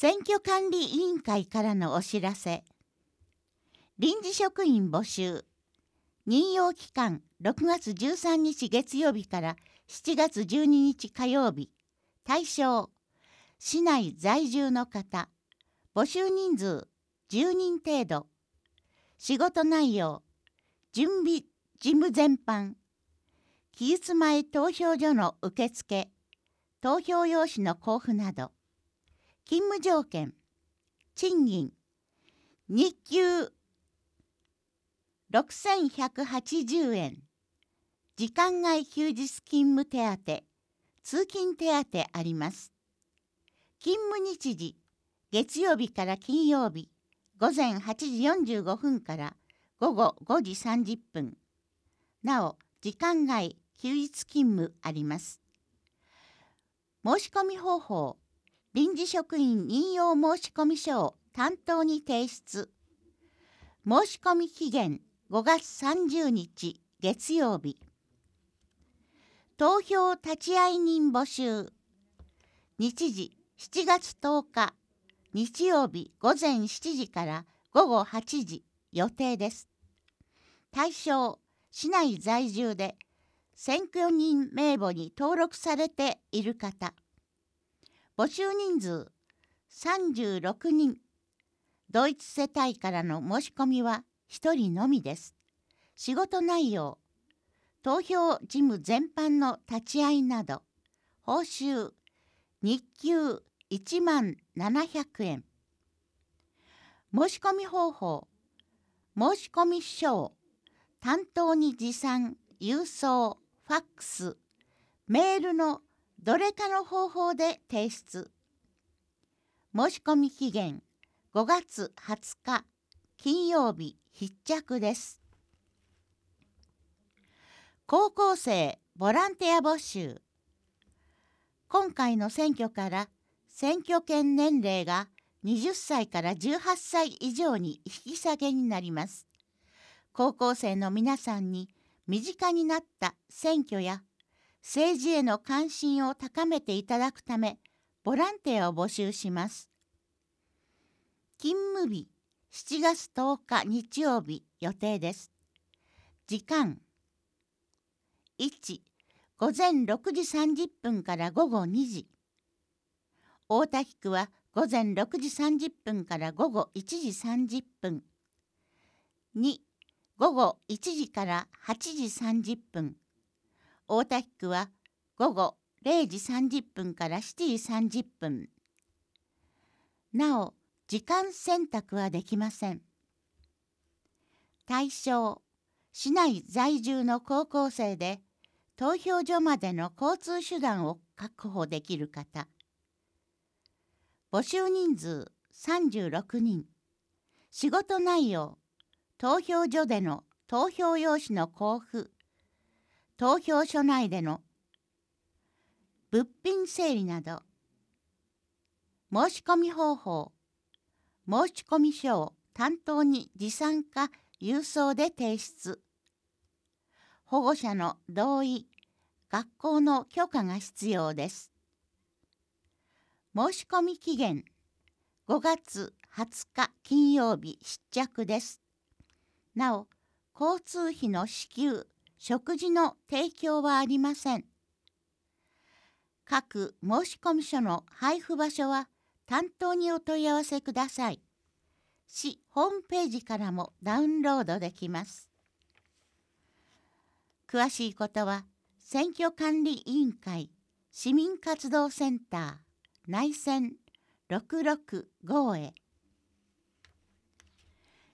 選挙管理委員会からのお知らせ。臨時職員募集。任用期間6月13日月曜日から7月12日火曜日。対象、市内在住の方。募集人数10人程度。仕事内容、準備事務全般。期日前投票所の受付、投票用紙の交付など。勤務条件、賃金、日給6180円、時間外休日勤務手当、通勤手当あります。勤務日時、月曜日から金曜日、午前8時45分から午後5時30分。なお、時間外休日勤務あります。申し込み方法、臨時職員任用申込書を担当に提出。申し込み期限5月30日月曜日。投票立会人募集。日時7月10日日曜日午前7時から午後8時予定です。対象、市内在住で選挙人名簿に登録されている方。募集人数36人。同一世帯からの申し込みは1人のみです。仕事内容、投票事務全般の立ち会いなど。報酬、日給10700円。申し込み方法、申込書を担当に持参、郵送、ファックス、メールのどれかの方法で提出。申し込み期限5月20日金曜日必着です。高校生ボランティア募集。今回の選挙から選挙権年齢が20歳から18歳以上に引き下げになります。高校生の皆さんに身近になった選挙や政治への関心を高めていただくため、ボランティアを募集します。勤務日、7月10日日曜日予定です。時間、1、午前6時30分から午後2時。大田区は午前6時30分から午後1時30分。2、午後1時から8時30分。大田区は午後0時30分から7時30分。なお、時間選択はできません。対象、市内在住の高校生で投票所までの交通手段を確保できる方。募集人数36人。仕事内容、投票所での投票用紙の交付、投票所内での物品整理など。申し込み方法、申込書を担当に持参か郵送で提出。保護者の同意、学校の許可が必要です。申し込み期限5月20日金曜日必着です。なお、交通費の支給、食事の提供はありません。各申込書の配布場所は担当にお問い合わせください。市ホームページからもダウンロードできます。詳しいことは、選挙管理委員会市民活動センター内線665へ。